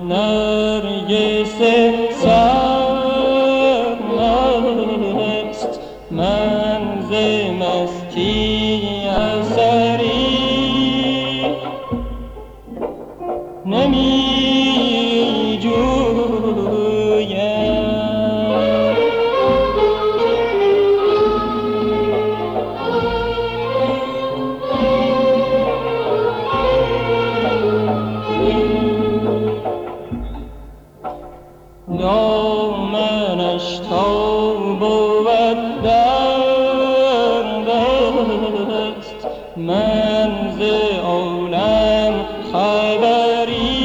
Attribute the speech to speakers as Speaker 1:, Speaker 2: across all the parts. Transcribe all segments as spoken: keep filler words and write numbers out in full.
Speaker 1: نرگس سرمست من ز مستی اثری نمی دامنش تا بود در دست من ز عالم خبری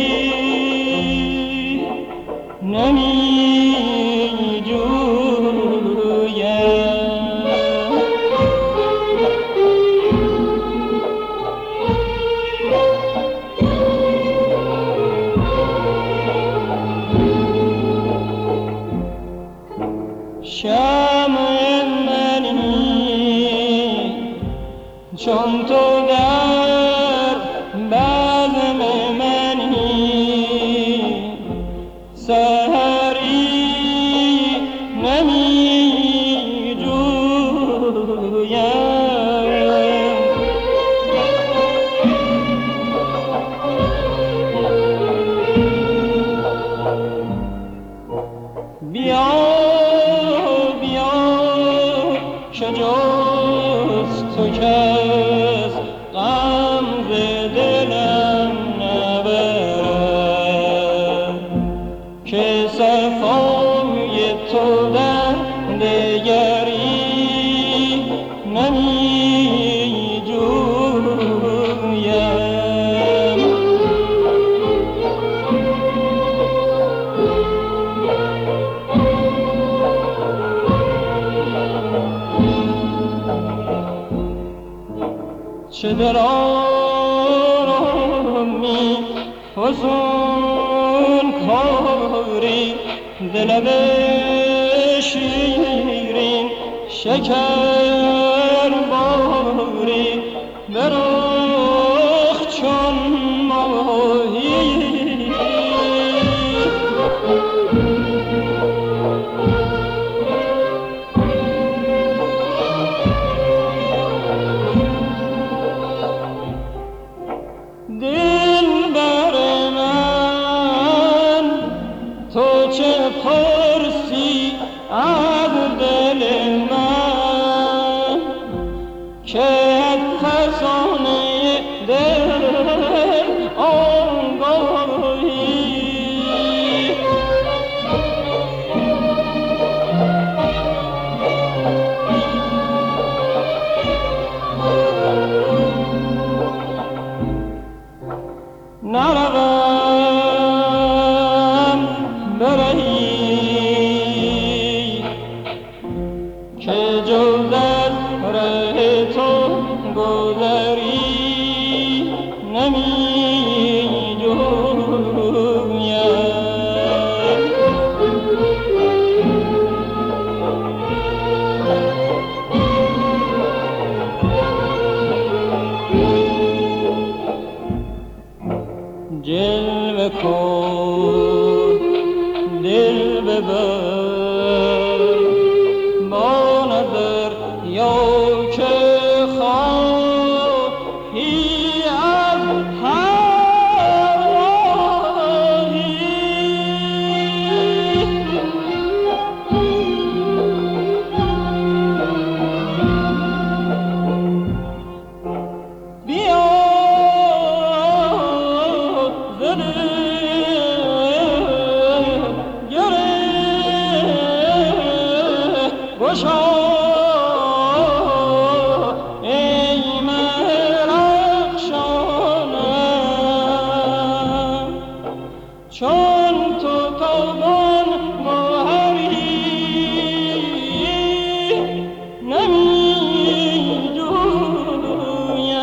Speaker 1: نمی جویم شمع منی چون تو در بزم منی سحری نمی جویم بیا شجاست تو کس غم ز دلم نبرد که صفای تو در دگری نمی جویم چه در آرامی فزون کاری دلم شیرین شکر باری برخ چون ماهی تو چه پرسی از دل من که خزانه دل آگاهی نروم برهی که جز از ره تو گذری نمی جویم جلوه کن دل ببر با نظر یا که خواهی از هر راهی بیا گشا ای مرخشانم چون تو تابان گوهری نمی جویم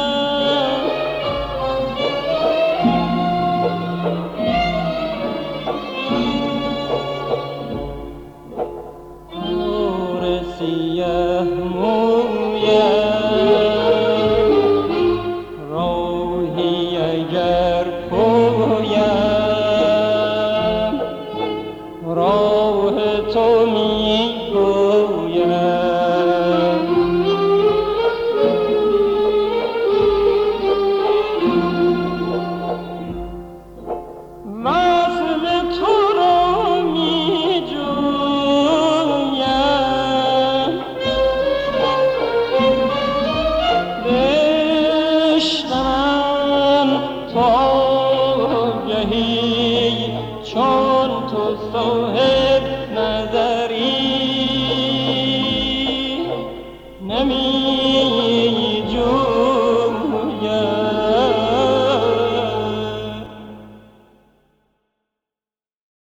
Speaker 1: سیه مویم راهی اگر پویم سهیل